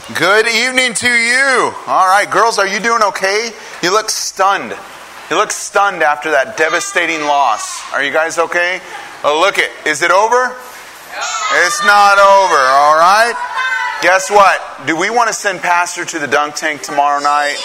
Good evening to you. All right, girls, are you doing okay? You look stunned. You look stunned after that devastating loss. Are you guys okay? Oh, look it. Is it over? It's not over, all right? Guess what? Do we want to send Pastor to the dunk tank tomorrow night?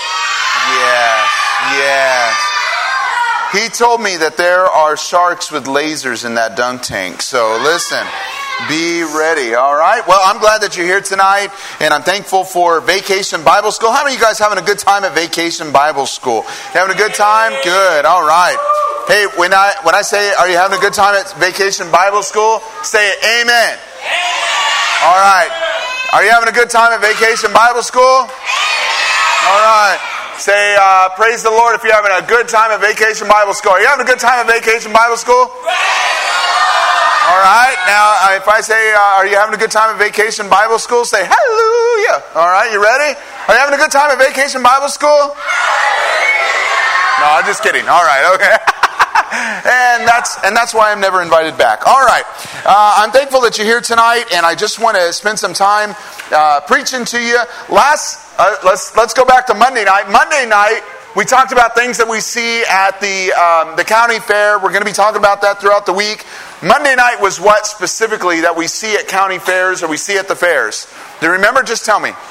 Yes. He told me that there are sharks with lasers in that dunk tank. So listen. Be ready, all right? Well, I'm glad that you're here tonight, and I'm thankful for Vacation Bible School. How many of you guys having a good time at Vacation Bible School? You having a good time? Good, all right. Hey, when I say, are you having a good time at Vacation Bible School? Say it, amen. All right. Are you having a good time at Vacation Bible School? All right. Say, praise the Lord if you're having a good time at Vacation Bible School. Are you having a good time at Vacation Bible School? All right, now if I say, are you having a good time at Vacation Bible School? Say, hallelujah. All right, you ready? Are you having a good time at Vacation Bible School? No, I'm just kidding. All right, okay. and that's why I'm never invited back. All right, I'm thankful that you're here tonight, and I just want to spend some time preaching to you. Let's go back to Monday night. Monday night, we talked about things that we see at the county fair. We're going to be talking about that throughout the week. Monday night was what specifically that we see at county fairs or we see at the fairs? Do you remember? Just tell me.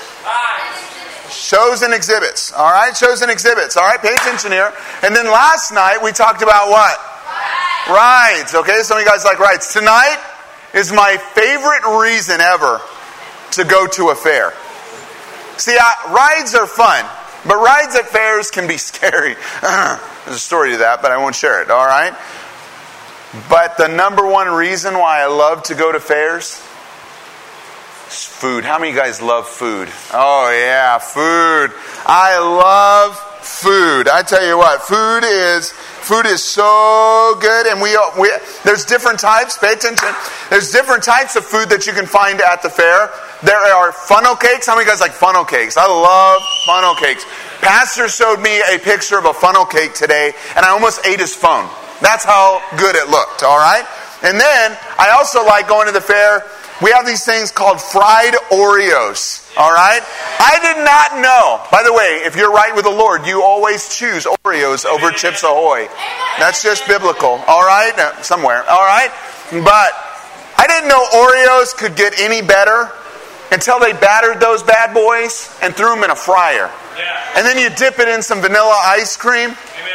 Shows and exhibits. All right, shows and exhibits. All right, pay attention here. And then last night we talked about what? Rides. Okay, some of you guys like rides. Tonight is my favorite reason ever to go to a fair. See, rides are fun, but rides at fairs can be scary. There's a story to that, but I won't share it. All right. But the number one reason why I love to go to fairs is food. How many of you guys love food? Oh yeah, food. I love food. I tell you what, food is so good, and we there's different types. Pay attention. There's different types of food that you can find at the fair. There are funnel cakes. How many of you guys like funnel cakes? I love funnel cakes. Pastor showed me a picture of a funnel cake today, and I almost ate his phone. That's how good it looked, all right? And then, I also like going to the fair. We have these things called fried Oreos, all right? I did not know. By the way, if you're right with the Lord, you always choose Oreos over Chips Ahoy. That's just biblical, all right? Somewhere, all right? But I didn't know Oreos could get any better until they battered those bad boys and threw them in a fryer. And then you dip it in some vanilla ice cream.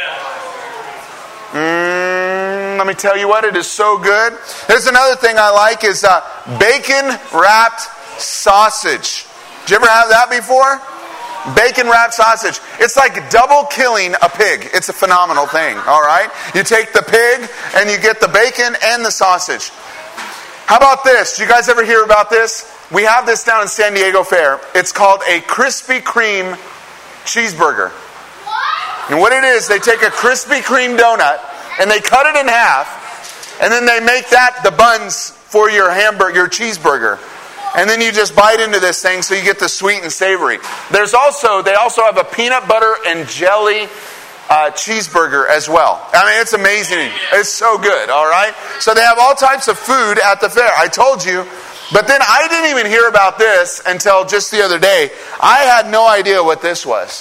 Let me tell you what, it is so good. There's another thing I like is bacon wrapped sausage. Did you ever have that before? Bacon wrapped sausage. It's like double killing a pig. It's a phenomenal thing, all right? You take the pig and you get the bacon and the sausage. How about this? Do you guys ever hear about this? We have this down in San Diego Fair. It's called a Krispy Kreme cheeseburger. And what it is, they take a Krispy Kreme donut and they cut it in half, and then they make that the buns for your hamburger, your cheeseburger. And then you just bite into this thing so you get the sweet and savory. They also have a peanut butter and jelly cheeseburger as well. I mean, it's amazing. It's so good, all right? So they have all types of food at the fair. I told you. But then I didn't even hear about this until just the other day. I had no idea what this was.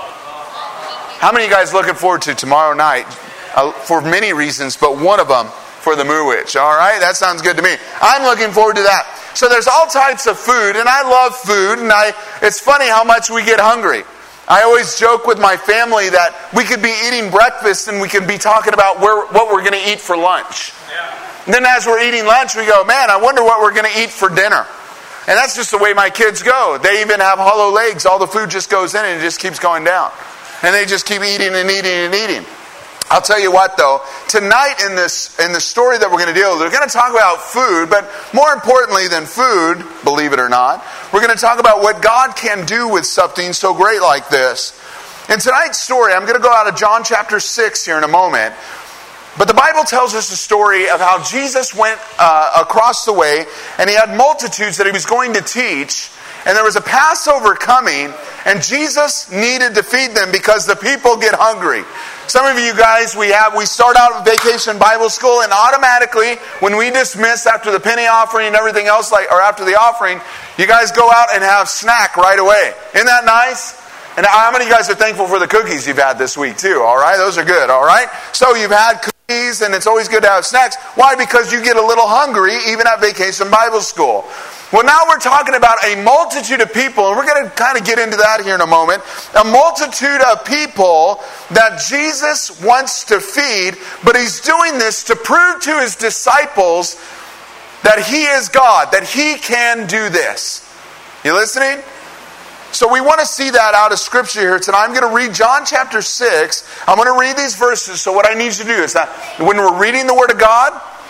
How many of you guys looking forward to tomorrow night? For many reasons, but one of them for the Moo Witch. All right? That sounds good to me. I'm looking forward to that. So there's all types of food, and I love food, and it's funny how much we get hungry. I always joke with my family that we could be eating breakfast and we could be talking about what we're going to eat for lunch. And then as we're eating lunch, we go, man, I wonder what we're going to eat for dinner. And that's just the way my kids go. They even have hollow legs. All the food just goes in and it just keeps going down. And they just keep eating and eating and eating. I'll tell you what, though, tonight in the story that we're going to deal with, we're going to talk about food, but more importantly than food, believe it or not, we're going to talk about what God can do with something so great like this. In tonight's story, I'm going to go out of John chapter 6 here in a moment, but the Bible tells us a story of how Jesus went across the way, and he had multitudes that he was going to teach, and there was a Passover coming, and Jesus needed to feed them because the people get hungry. Some of you guys, we start out with Vacation Bible School, and automatically, when we dismiss after the penny offering and everything else, or after the offering, You guys go out and have snack right away. Isn't that nice? And how many of you guys are thankful for the cookies you've had this week too? All right, those are good. All right, so you've had cookies, and it's always good to have snacks. Why? Because you get a little hungry even at Vacation Bible School. Well, now we're talking about a multitude of people, and we're going to kind of get into that here in a moment. A multitude of people that Jesus wants to feed, but he's doing this to prove to his disciples that he is God, that he can do this. You listening? So we want to see that out of Scripture here tonight. I'm going to read John chapter 6. I'm going to read these verses. So what I need you to do is that when we're reading the Word of God,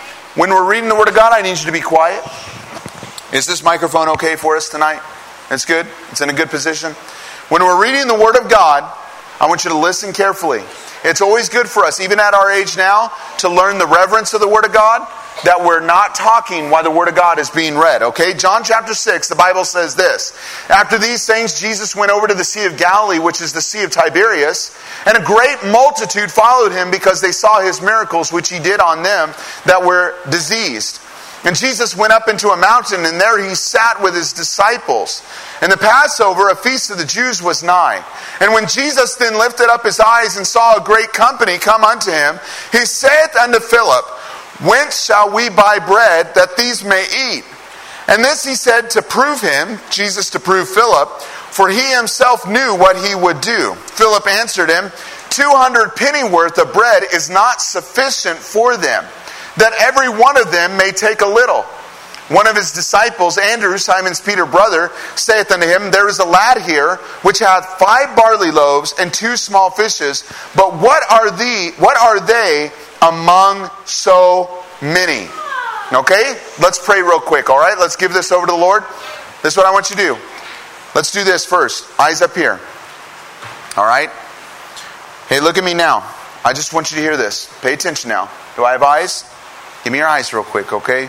I need you to be quiet. Is this microphone okay for us tonight? It's good? It's in a good position? When we're reading the Word of God, I want you to listen carefully. It's always good for us, even at our age now, to learn the reverence of the Word of God, that we're not talking while the Word of God is being read. Okay? John chapter 6, the Bible says this. After these things, Jesus went over to the Sea of Galilee, which is the Sea of Tiberias, and a great multitude followed him because they saw his miracles, which he did on them that were diseased. And Jesus went up into a mountain, and there he sat with his disciples. And the Passover, a feast of the Jews, was nigh. And when Jesus then lifted up his eyes and saw a great company come unto him, he saith unto Philip, Whence shall we buy bread that these may eat? And this he said to prove him, Jesus to prove Philip, for he himself knew what he would do. Philip answered him, 200 pennyworth of bread is not sufficient for them, that every one of them may take a little. One of his disciples, Andrew, Simon Peter's brother, saith unto him, There is a lad here, which hath 5 barley loaves and 2 small fishes, but what are they among so many? Okay? Let's pray real quick, all right? Let's give this over to the Lord. This is what I want you to do. Let's do this first. Eyes up here. All right? Hey, look at me now. I just want you to hear this. Pay attention now. Do I have eyes? Give me your eyes real quick, okay?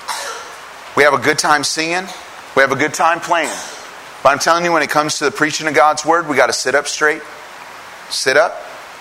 We have a good time singing. We have a good time playing. But I'm telling you, when it comes to the preaching of God's Word, we got to sit up straight. Sit up.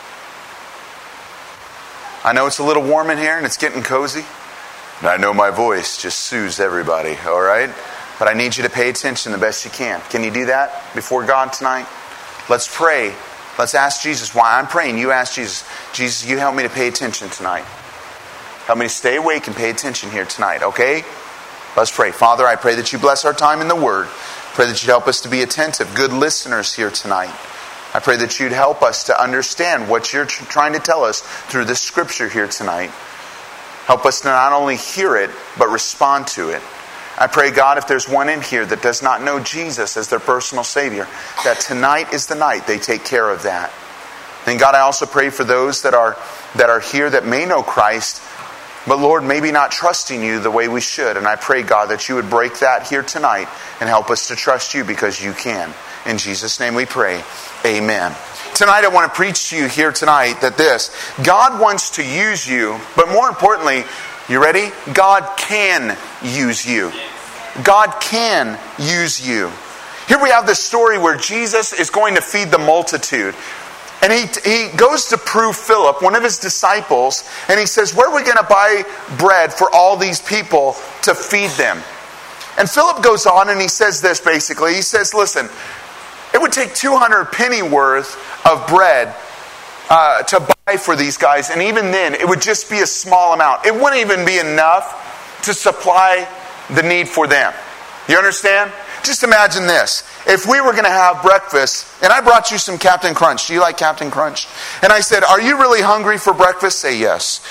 I know it's a little warm in here and it's getting cozy. And I know my voice just soothes everybody, all right? But I need you to pay attention the best you can. Can you do that before God tonight? Let's pray. Let's ask Jesus. While I'm praying, you ask Jesus, Jesus, you help me to pay attention tonight. Help me to stay awake and pay attention here tonight, okay? Let's pray. Father, I pray that you bless our time in the Word. Pray that you'd help us to be attentive, good listeners here tonight. I pray that you'd help us to understand what you're trying to tell us through this Scripture here tonight. Help us to not only hear it, but respond to it. I pray, God, if there's one in here that does not know Jesus as their personal Savior, that tonight is the night they take care of that. And God, I also pray for those that are here that may know Christ, but Lord, maybe not trusting you the way we should. And I pray, God, that you would break that here tonight and help us to trust you because you can. In Jesus' name we pray. Amen. Tonight I want to preach to you here tonight that God wants to use you, but more importantly, you ready? God can use you. God can use you. Here we have this story where Jesus is going to feed the multitude. And he goes to prove Philip, one of his disciples, and he says, where are we going to buy bread for all these people to feed them? And Philip goes on and he says this basically. He says, listen, it would take 200 pennyworth of bread to buy for these guys. And even then, it would just be a small amount. It wouldn't even be enough to supply the need for them. You understand? Just imagine this. If we were going to have breakfast, and I brought you some Captain Crunch. Do you like Captain Crunch? And I said, are you really hungry for breakfast? Say yes.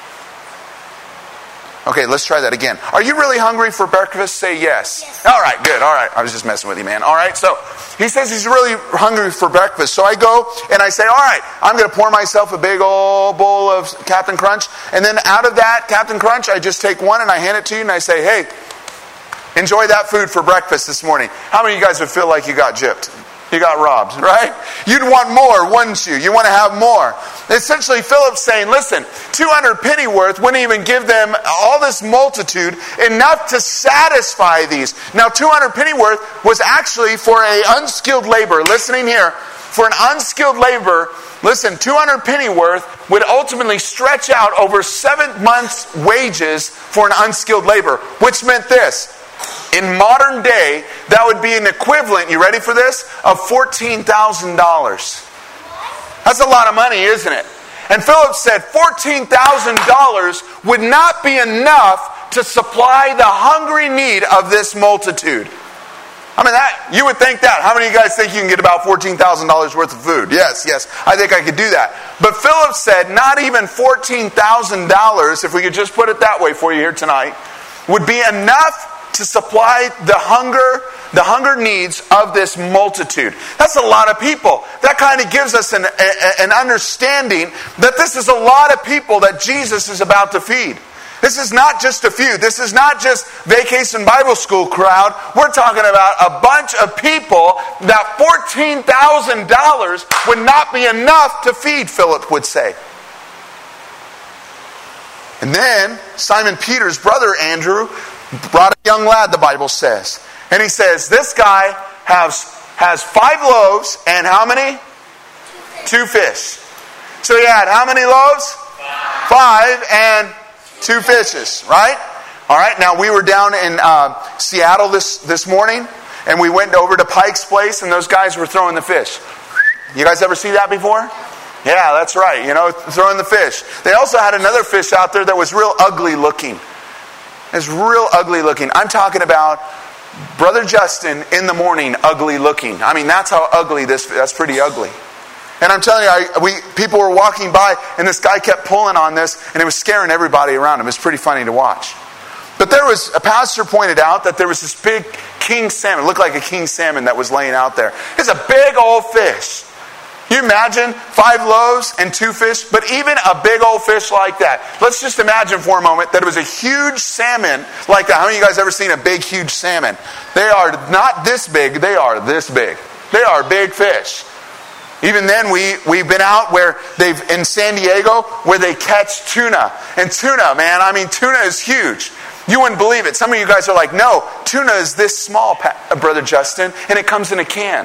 Okay, let's try that again. Are you really hungry for breakfast? Say yes. All right, good. All right. I was just messing with you, man. All right, so he says he's really hungry for breakfast. So I go and I say, all right, I'm going to pour myself a big old bowl of Captain Crunch. And then out of that Captain Crunch, I just take one and I hand it to you and I say, hey, enjoy that food for breakfast this morning. How many of you guys would feel like you got gypped? You got robbed, right? You'd want more, wouldn't you? You want to have more. Essentially, Philip's saying, listen, 200 pennyworth wouldn't even give them, all this multitude, enough to satisfy these. Now, 200 pennyworth was actually for an unskilled laborer. Listening here, for an unskilled laborer, listen, 200 pennyworth would ultimately stretch out over 7 months' wages for an unskilled laborer, which meant this. In modern day, that would be an equivalent, you ready for this, of $14,000. That's a lot of money, isn't it? And Philip said $14,000 would not be enough to supply the hungry need of this multitude. I mean, you would think that. How many of you guys think you can get about $14,000 worth of food? Yes, I think I could do that. But Philip said not even $14,000, if we could just put it that way for you here tonight, would be enough to supply the hunger needs of this multitude. That's a lot of people. That kind of gives us an understanding that this is a lot of people that Jesus is about to feed. This is not just a few. This is not just Vacation Bible School crowd. We're talking about a bunch of people that $14,000 would not be enough to feed, Philip would say. And then Simon Peter's brother Andrew brought a young lad, the Bible says. And he says, this guy has 5 loaves and how many? 2 fish. So he had how many loaves? 5 and 2 fishes, right? All right, now we were down in Seattle this morning, and we went over to Pike's Place, and those guys were throwing the fish. You guys ever see that before? Yeah, that's right, throwing the fish. They also had another fish out there that was real ugly looking. It's real ugly looking. I'm talking about Brother Justin in the morning, ugly looking. I mean, that's how ugly that's pretty ugly. And I'm telling you, people were walking by, and this guy kept pulling on this, and it was scaring everybody around him. It was pretty funny to watch. But a pastor pointed out that there was this big king salmon. It looked like a king salmon that was laying out there. It's a big old fish. Can you imagine 5 loaves and 2 fish? But even a big old fish like that. Let's just imagine for a moment that it was a huge salmon like that. How many of you guys ever seen a big, huge salmon? They are not this big. They are this big. They are big fish. Even then, we've been out in San Diego where they catch tuna. And tuna, man, I mean, tuna is huge. You wouldn't believe it. Some of you guys are like, no, tuna is this small, Brother Justin, and it comes in a can.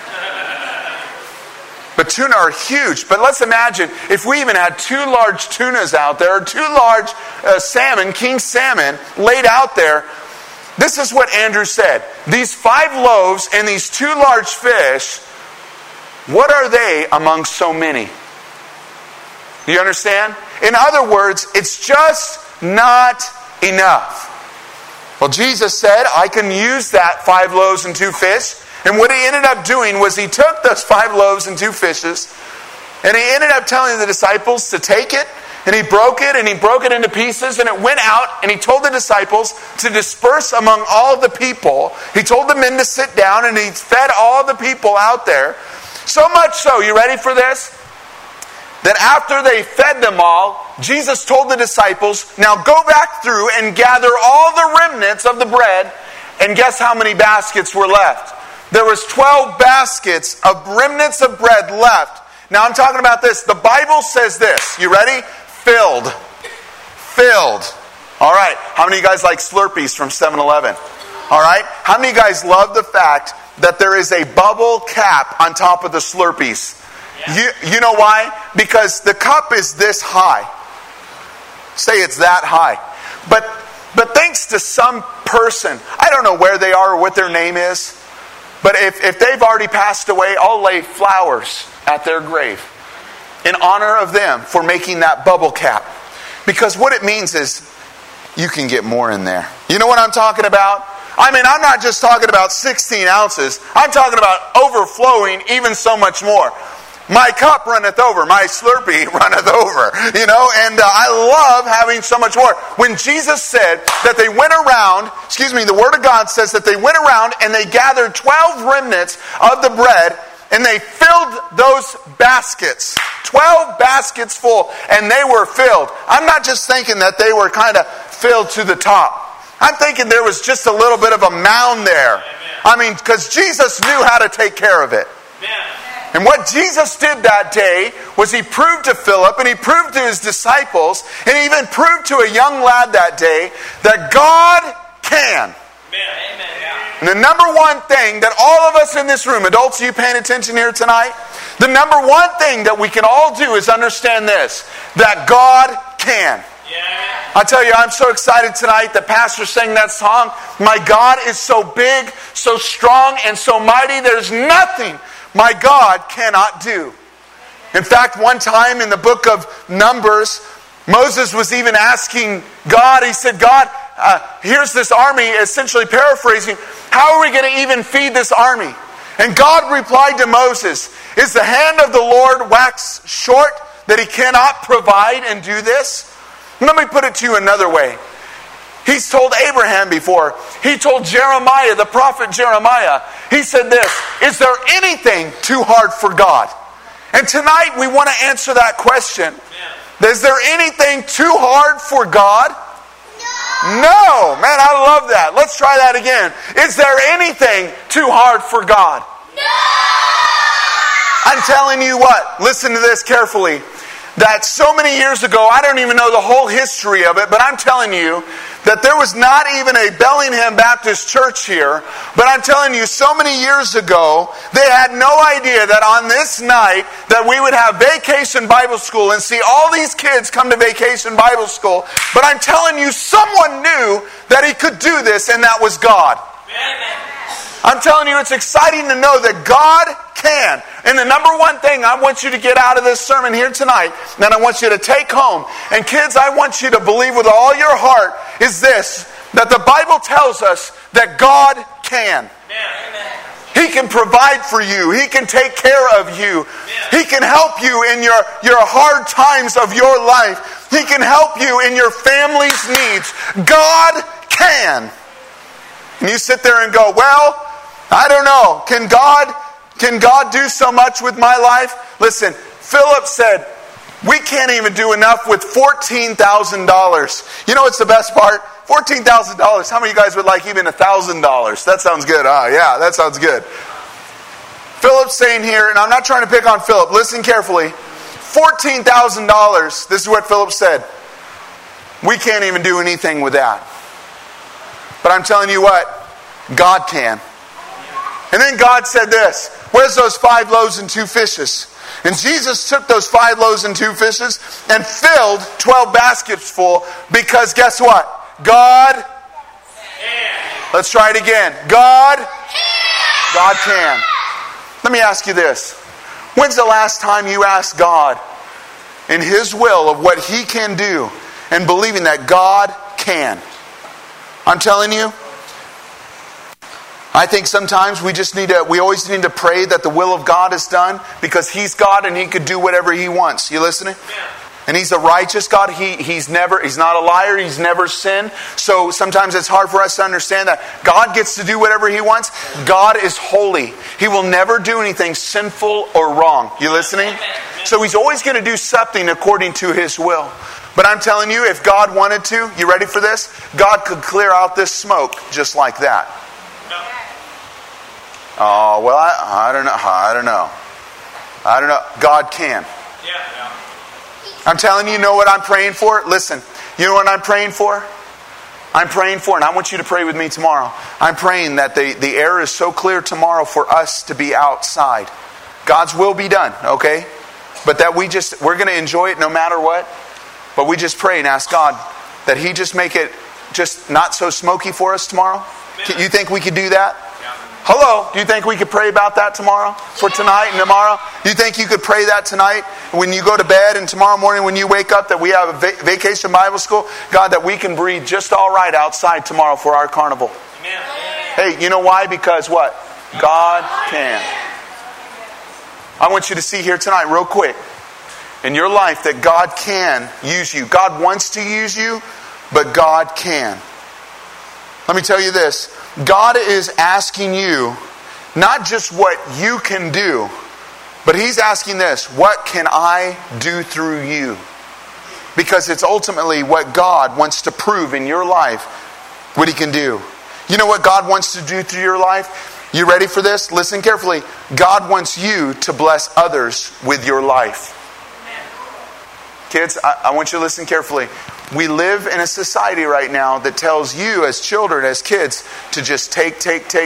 But tuna are huge. But let's imagine if we even had 2 large tunas out there, or 2 large salmon, king salmon, laid out there. This is what Andrew said. These 5 loaves and these 2 large fish, what are they among so many? Do you understand? In other words, it's just not enough. Well, Jesus said, I can use that 5 loaves and 2 fish. And what he ended up doing was he took those 5 loaves and 2 fishes, and he ended up telling the disciples to take it, and he broke it into pieces, and it went out, and he told the disciples to disperse among all the people. He told the men to sit down, and he fed all the people out there. So much so, you ready for this? That after they fed them all, Jesus told the disciples, now go back through and gather all the remnants of the bread, and guess how many baskets were left? There was 12 baskets of remnants of bread left. Now I'm talking about this. The Bible says this. You ready? Filled. All right. How many of you guys like Slurpees from 7-Eleven? All right. How many of you guys love the fact that there is a bubble cap on top of the Slurpees? Yeah. You know why? Because the cup is this high. Say it's that high. But thanks to some person, I don't know where they are or what their name is, but if they've already passed away, I'll lay flowers at their grave in honor of them for making that bubble cap. Because what it means is you can get more in there. You know what I'm talking about? I mean, I'm not just talking about 16 ounces. I'm talking about overflowing even so much more. My cup runneth over. My Slurpee runneth over. And I love having so much more. When Jesus said that they went around, the Word of God says that they went around and they gathered 12 remnants of the bread and they filled those baskets. 12 baskets full, and they were filled. I'm not just thinking that they were kind of filled to the top. I'm thinking there was just a little bit of a mound there. Amen. I mean, because Jesus knew how to take care of it. Amen. And what Jesus did that day was he proved to Philip and he proved to his disciples and he even proved to a young lad that day that God can. Amen. And the number one thing that all of us in this room, adults, are you paying attention here tonight? The number one thing that we can all do is understand this, that God can. Yeah. I tell you, I'm so excited tonight that Pastor sang that song. My God is so big, so strong, and so mighty. There's nothing my God cannot do. In fact, one time in the book of Numbers, Moses was even asking God, he said, God, here's this army, essentially paraphrasing, how are we going to even feed this army? And God replied to Moses, is the hand of the Lord waxed short that he cannot provide and do this? Let me put it to you another way. He's told Abraham before. He told Jeremiah, the prophet Jeremiah. He said this, is there anything too hard for God? And tonight we want to answer that question. Is there anything too hard for God? No. Man, I love that. Let's try that again. Is there anything too hard for God? No. I'm telling you what, listen to this carefully. That so many years ago, I don't even know the whole history of it, but I'm telling you that there was not even a Bellingham Baptist church here. But I'm telling you, so many years ago, they had no idea that on this night that we would have Vacation Bible School and see all these kids come to Vacation Bible School. But I'm telling you, someone knew that he could do this, and that was God. I'm telling you, it's exciting to know that God can. And the number one thing I want you to get out of this sermon here tonight, that I want you to take home, and kids, I want you to believe with all your heart, is this, that the Bible tells us that God can. Amen. He can provide for you. He can take care of you. He can help you in your hard times of your life. He can help you in your family's needs. God can. And you sit there and go, well, I don't know. Can God do so much with my life? Listen, Philip said, we can't even do enough with $14,000. You know what's the best part? $14,000. How many of you guys would like even $1,000? That sounds good. Yeah, that sounds good. Philip's saying here, and I'm not trying to pick on Philip. Listen carefully. $14,000. This is what Philip said. We can't even do anything with that. But I'm telling you what, God can. And then God said this, where's those 5 loaves and 2 fishes? And Jesus took those 5 loaves and 2 fishes and filled 12 baskets full, because guess what? God can. Let's try it again. God can. Let me ask you this. When's the last time you asked God in His will of what He can do and believing that God can? I'm telling you, I think sometimes we always need to pray that the will of God is done, because He's God and He could do whatever He wants. You listening? And He's a righteous God. He's not a liar. He's never sinned. So sometimes it's hard for us to understand that God gets to do whatever He wants. God is holy. He will never do anything sinful or wrong. You listening? So He's always going to do something according to His will. But I'm telling you, if God wanted to, you ready for this? God could clear out this smoke just like that. Oh, well, I don't know. God can. I'm telling you, know what I'm praying for? Listen, you know what I'm praying for? I'm praying for, and I want you to pray with me tomorrow. I'm praying that the air is so clear tomorrow for us to be outside. God's will be done, okay? But that we're going to enjoy it no matter what. But we just pray and ask God that He just make it just not so smoky for us tomorrow. You think we could do that? Hello? Do you think we could pray about that tomorrow? For tonight and tomorrow? Do you think you could pray that tonight when you go to bed, and tomorrow morning when you wake up, that we have a Vacation Bible School? God, that we can breathe just all right outside tomorrow for our carnival. Amen. Hey, you know why? Because what? God can. I want you to see here tonight real quick in your life that God can use you. God wants to use you, but God can. Let me tell you this. God is asking you not just what you can do, but He's asking this, what can I do through you? Because it's ultimately what God wants to prove in your life, what He can do. You know what God wants to do through your life? You ready for this? Listen carefully. God wants you to bless others with your life. Kids, I want you to listen carefully. We live in a society right now that tells you as children, as kids, to just take.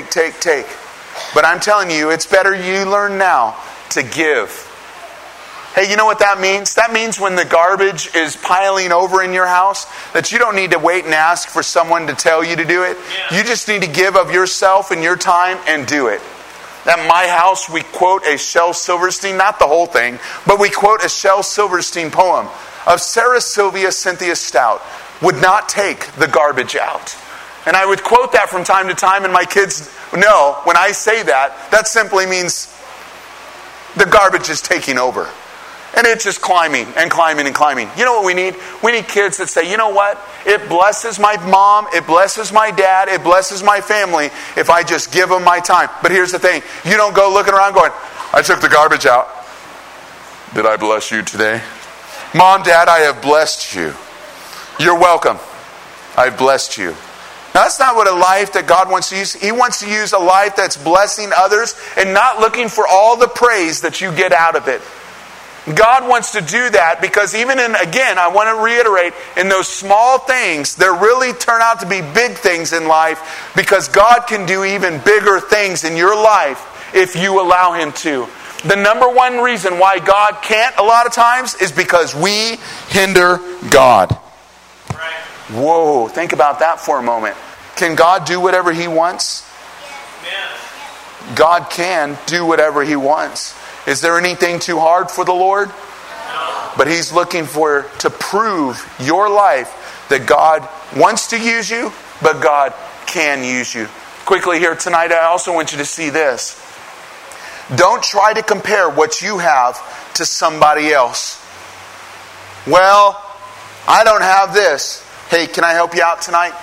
But I'm telling you, it's better you learn now to give. Hey, you know what that means? That means when the garbage is piling over in your house, that you don't need to wait and ask for someone to tell you to do it. Yeah. You just need to give of yourself and your time and do it. At my house, we quote a Shel Silverstein, not the whole thing, but we quote a Shel Silverstein poem of Sarah Sylvia Cynthia Stout, would not take the garbage out. And I would quote that from time to time, and my kids know when I say that, that simply means the garbage is taking over. And it's just climbing and climbing and climbing. You know what we need? We need kids that say, you know what? It blesses my mom, it blesses my dad, it blesses my family if I just give them my time. But here's the thing. You don't go looking around going, I took the garbage out. Did I bless you today? Mom, Dad, I have blessed you. You're welcome. I've blessed you. Now, that's not what a life that God wants to use. He wants to use a life that's blessing others and not looking for all the praise that you get out of it. God wants to do that because even in, again, I want to reiterate, in those small things, there really turn out to be big things in life because God can do even bigger things in your life if you allow Him to. The number one reason why God can't a lot of times is because we hinder God. Right. Whoa, think about that for a moment. Can God do whatever He wants? Yes. God can do whatever He wants. Is there anything too hard for the Lord? No. But He's looking to prove your life that God wants to use you, but God can use you. Quickly here tonight, I also want you to see this. Don't try to compare what you have to somebody else. Well, I don't have this. Hey, can I help you out tonight?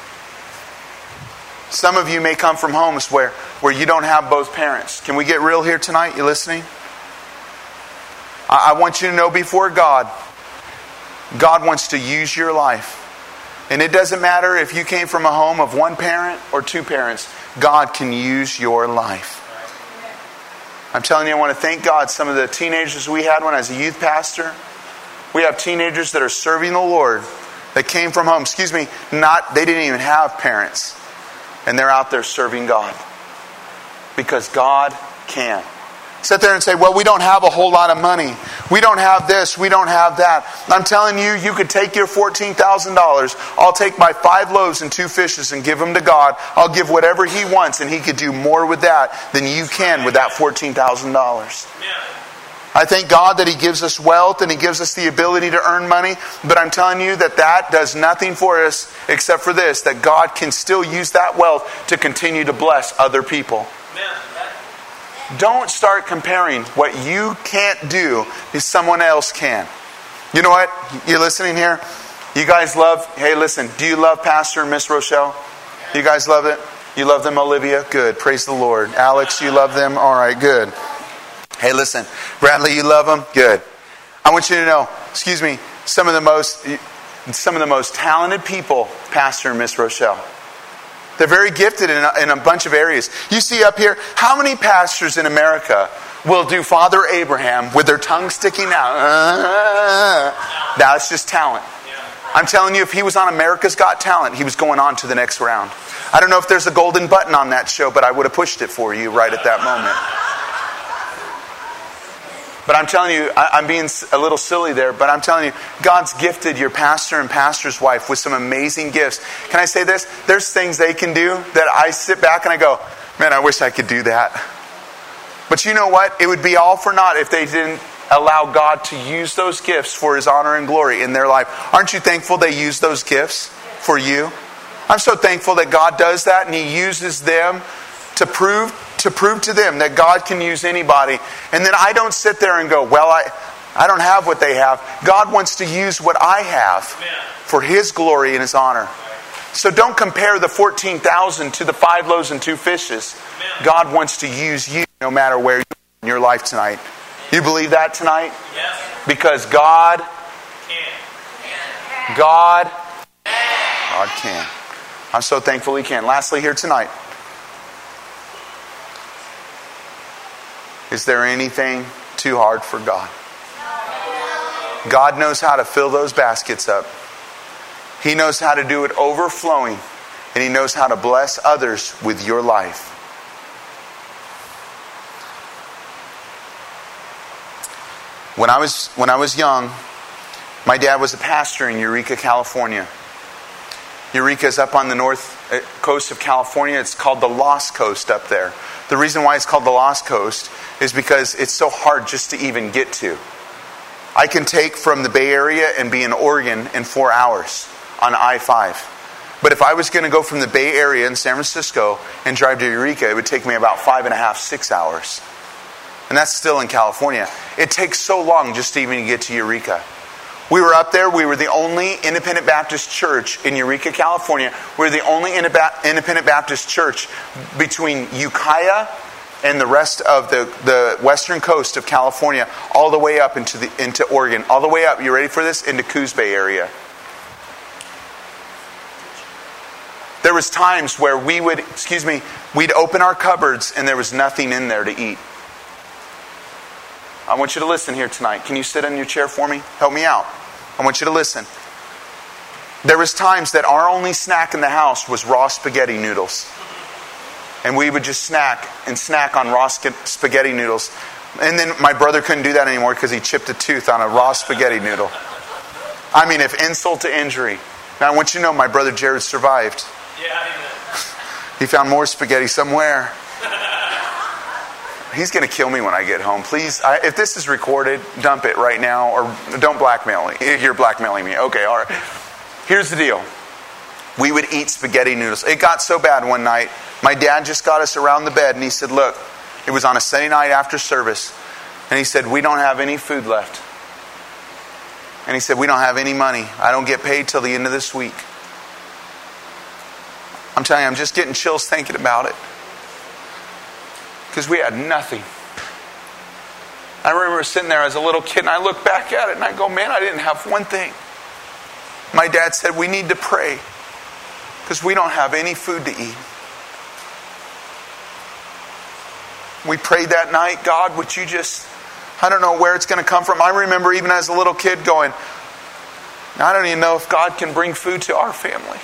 Some of you may come from homes where you don't have both parents. Can we get real here tonight? You listening? I want you to know before God, God wants to use your life. And it doesn't matter if you came from a home of one parent or two parents. God can use your life. I'm telling you, I want to thank God. Some of the teenagers we had when I was a youth pastor, we have teenagers that are serving the Lord that came from home. They didn't even have parents. And they're out there serving God. Because God can. Sit there and say, well, we don't have a whole lot of money. We don't have this. We don't have that. I'm telling you, you could take your $14,000. I'll take my 5 loaves and 2 fishes and give them to God. I'll give whatever He wants, and He could do more with that than you can with that $14,000. I thank God that He gives us wealth and He gives us the ability to earn money. But I'm telling you that does nothing for us except for this, that God can still use that wealth to continue to bless other people. Don't start comparing what you can't do if someone else can. You know what? You listening here? You guys do you love Pastor and Miss Rochelle? You guys love it? You love them, Olivia? Good. Praise the Lord. Alex, you love them? All right, good. Hey, listen. Bradley, you love them? Good. I want you to know, some of the most talented people, Pastor and Miss Rochelle. They're very gifted in a bunch of areas. You see up here, how many pastors in America will do Father Abraham with their tongue sticking out? Now it's just talent. I'm telling you, if he was on America's Got Talent, he was going on to the next round. I don't know if there's a golden button on that show, but I would have pushed it for you right at that moment. But I'm telling you, I'm being a little silly there, but I'm telling you, God's gifted your pastor and pastor's wife with some amazing gifts. Can I say this? There's things they can do that I sit back and I go, man, I wish I could do that. But you know what? It would be all for naught if they didn't allow God to use those gifts for His honor and glory in their life. Aren't you thankful they use those gifts for you? I'm so thankful that God does that and He uses them to prove to them that God can use anybody. And then I don't sit there and go, well, I don't have what they have. God wants to use what I have for His glory and His honor. So don't compare the 14,000 to the 5 loaves and 2 fishes. God wants to use you no matter where you are in your life tonight. You believe that tonight? Because God can. I'm so thankful He can. Lastly here tonight, is there anything too hard for God? God knows how to fill those baskets up. He knows how to do it overflowing. And He knows how to bless others with your life. When I was young, my dad was a pastor in Eureka, California. Eureka is up on the north coast of California. It's called the Lost Coast up there. The reason why it's called the Lost Coast is because it's so hard just to even get to. I can take from the Bay Area and be in Oregon in 4 hours on I-5. But if I was going to go from the Bay Area in San Francisco and drive to Eureka, it would take me about 5.5, 6 hours. And that's still in California. It takes so long just to even get to Eureka. We were up there. We were the only Independent Baptist church in Eureka, California. We were the only Independent Baptist church between Ukiah and the rest of the western coast of California, all the way up into Oregon, all the way up, you ready for this, into Coos Bay area. There was times where we'd open our cupboards and there was nothing in there to eat. I want you to listen here tonight. Can you sit in your chair for me? Help me out. I want you to listen. There was times that our only snack in the house was raw spaghetti noodles. And we would just snack on raw spaghetti noodles. And then my brother couldn't do that anymore because he chipped a tooth on a raw spaghetti noodle. I mean, if insult to injury. Now I want you to know my brother Jared survived. Yeah, he found more spaghetti somewhere. He's going to kill me when I get home. Please, if this is recorded, dump it right now, or don't blackmail me. You're blackmailing me. Okay, all right. Here's the deal. We would eat spaghetti noodles. It got so bad one night, my dad just got us around the bed and he said, look, it was on a Sunday night after service, and he said, we don't have any food left. And he said, we don't have any money. I don't get paid till the end of this week. I'm telling you, I'm just getting chills thinking about it. Because we had nothing. I remember sitting there as a little kid and I look back at it and I go, man, I didn't have one thing. My dad said, we need to pray because we don't have any food to eat. We prayed that night, God, would you just, I don't know where it's going to come from. I remember even as a little kid going, I don't even know if God can bring food to our family.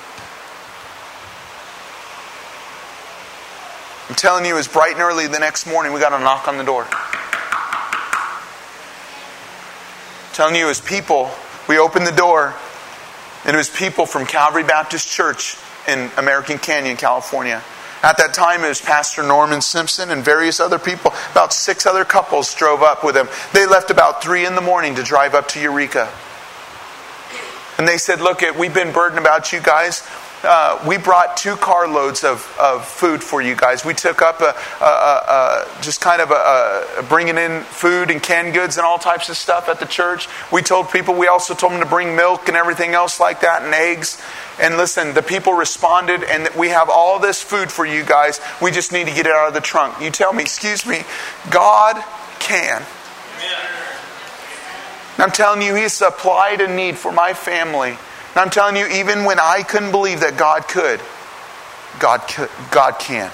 I'm telling you, it was bright and early the next morning, we got a knock on the door. I'm telling you, as people, we opened the door, and it was people from Calvary Baptist Church in American Canyon, California. At that time, it was Pastor Norman Simpson and various other people. About 6 other couples drove up with them. They left about 3 in the morning to drive up to Eureka. And they said, look, we've been burdened about you guys. We brought 2 carloads of food for you guys. We took up bringing in food and canned goods and all types of stuff at the church. We also told them to bring milk and everything else like that and eggs. And listen, the people responded, and we have all this food for you guys. We just need to get it out of the trunk. You tell me, excuse me, God can. And I'm telling you, He supplied a need for my family. And I'm telling you, even when I couldn't believe that God could, God can.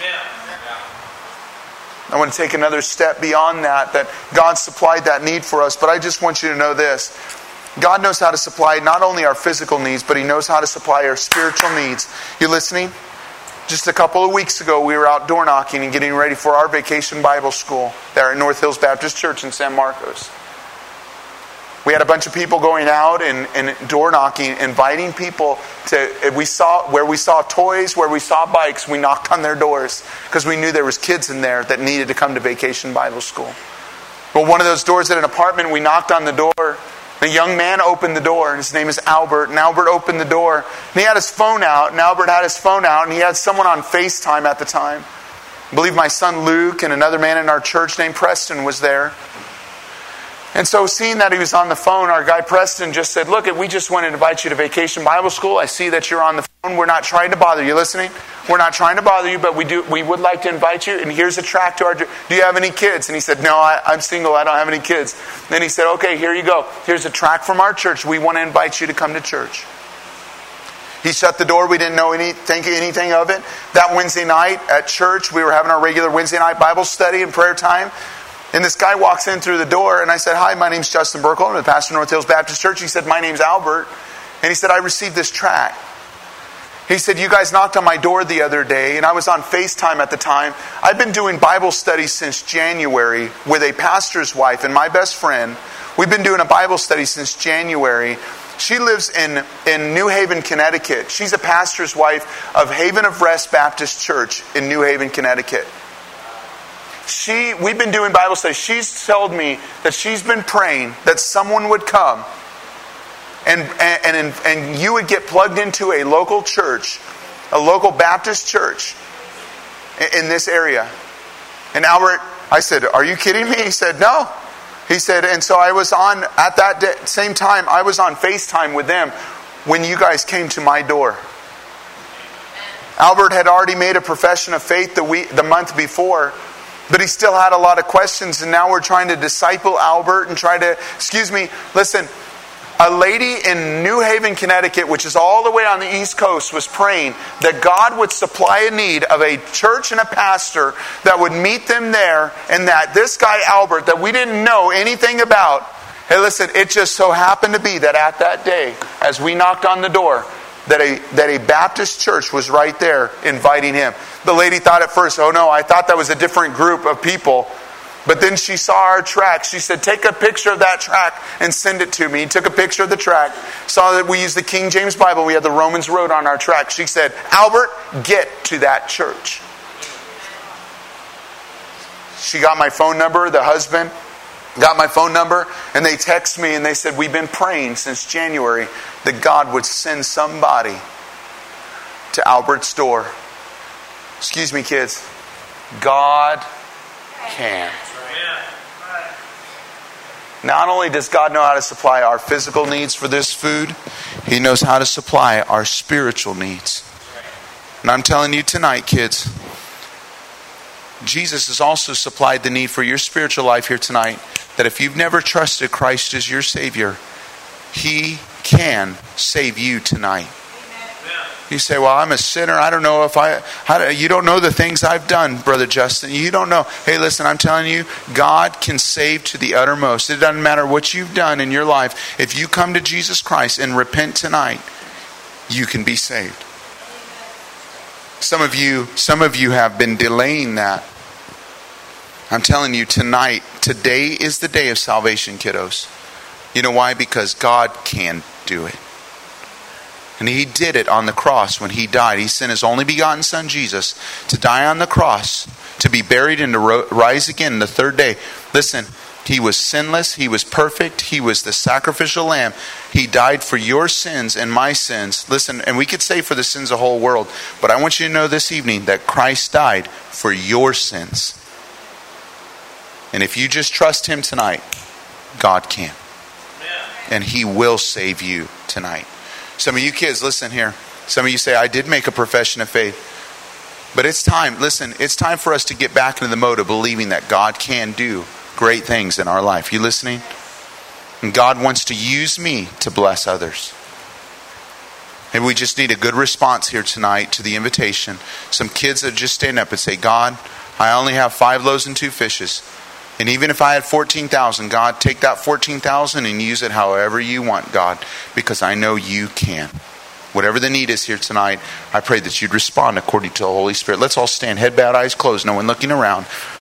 I want to take another step beyond that God supplied that need for us. But I just want you to know this. God knows how to supply not only our physical needs, but He knows how to supply our spiritual needs. You listening? Just a couple of weeks ago, we were out door knocking and getting ready for our vacation Bible school there at North Hills Baptist Church in San Marcos. We had a bunch of people going out and door knocking, inviting people to. Where we saw toys, where we saw bikes, we knocked on their doors because we knew there was kids in there that needed to come to Vacation Bible School. Well, one of those doors at an apartment, we knocked on the door. A young man opened the door, and his name is Albert. And Albert opened the door, and he had his phone out. And Albert had his phone out, and he had someone on FaceTime at the time. I believe my son Luke and another man in our church named Preston was there. And so seeing that he was on the phone, our guy Preston just said, look, we just want to invite you to Vacation Bible School. I see that you're on the phone. We're not trying to bother you. Listening? We're not trying to bother you, but we would like to invite you. And here's a tract to our... Do you have any kids? And he said, no, I'm single. I don't have any kids. Then he said, okay, here you go. Here's a tract from our church. We want to invite you to come to church. He shut the door. We didn't think anything of it. That Wednesday night at church, we were having our regular Wednesday night Bible study and prayer time. And this guy walks in through the door, and I said, hi, my name's Justin Burkle. I'm the pastor of North Hills Baptist Church. He said, my name's Albert. And he said, I received this tract. He said, you guys knocked on my door the other day, and I was on FaceTime at the time. I've been doing Bible studies since January with a pastor's wife and my best friend. We've been doing a Bible study since January. She lives in New Haven, Connecticut. She's a pastor's wife of Haven of Rest Baptist Church in New Haven, Connecticut. We've been doing Bible studies. She's told me that she's been praying that someone would come and you would get plugged into a local church, a local Baptist church in this area. And Albert, I said, are you kidding me? He said, no. He said, and so I was on, at that same time, I was on FaceTime with them when you guys came to my door. Albert had already made a profession of faith the month before, but he still had a lot of questions, and now we're trying to disciple Albert and listen, a lady in New Haven, Connecticut, which is all the way on the East Coast, was praying that God would supply a need of a church and a pastor that would meet them there, and that this guy Albert, that we didn't know anything about, hey listen, it just so happened to be that at that day, as we knocked on the door, that a Baptist church was right there inviting him. The lady thought at first, oh no, I thought that was a different group of people. But then she saw our track. She said, take a picture of that track and send it to me. He took a picture of the track. Saw that we used the King James Bible. We had the Romans Road on our track. She said, Albert, get to that church. She got my phone number. The husband got my phone number. And they text me and they said, we've been praying since January that God would send somebody to Albert's door. Excuse me, kids. God can. Not only does God know how to supply our physical needs for this food, He knows how to supply our spiritual needs. And I'm telling you tonight, kids, Jesus has also supplied the need for your spiritual life here tonight, that if you've never trusted Christ as your Savior, He can save you tonight. You say, well, I'm a sinner. I don't know you don't know the things I've done, Brother Justin. You don't know. Hey, listen, I'm telling you, God can save to the uttermost. It doesn't matter what you've done in your life. If you come to Jesus Christ and repent tonight, you can be saved. Some of you have been delaying that. I'm telling you tonight, today is the day of salvation, kiddos. You know why? Because God can do it. And He did it on the cross when He died. He sent His only begotten Son, Jesus, to die on the cross, to be buried and to rise again the third day. Listen, He was sinless. He was perfect. He was the sacrificial lamb. He died for your sins and my sins. Listen, and we could say for the sins of the whole world, but I want you to know this evening that Christ died for your sins. And if you just trust Him tonight, God can. And He will save you tonight. Some of you kids, listen here. Some of you say, I did make a profession of faith. But it's time, listen, it's time for us to get back into the mode of believing that God can do great things in our life. You listening? And God wants to use me to bless others. Maybe we just need a good response here tonight to the invitation. Some kids that just stand up and say, God, I only have 5 loaves and 2 fishes. And even if I had 14,000, God, take that 14,000 and use it however you want, God, because I know you can. Whatever the need is here tonight, I pray that you'd respond according to the Holy Spirit. Let's all stand, head bowed, eyes closed, no one looking around.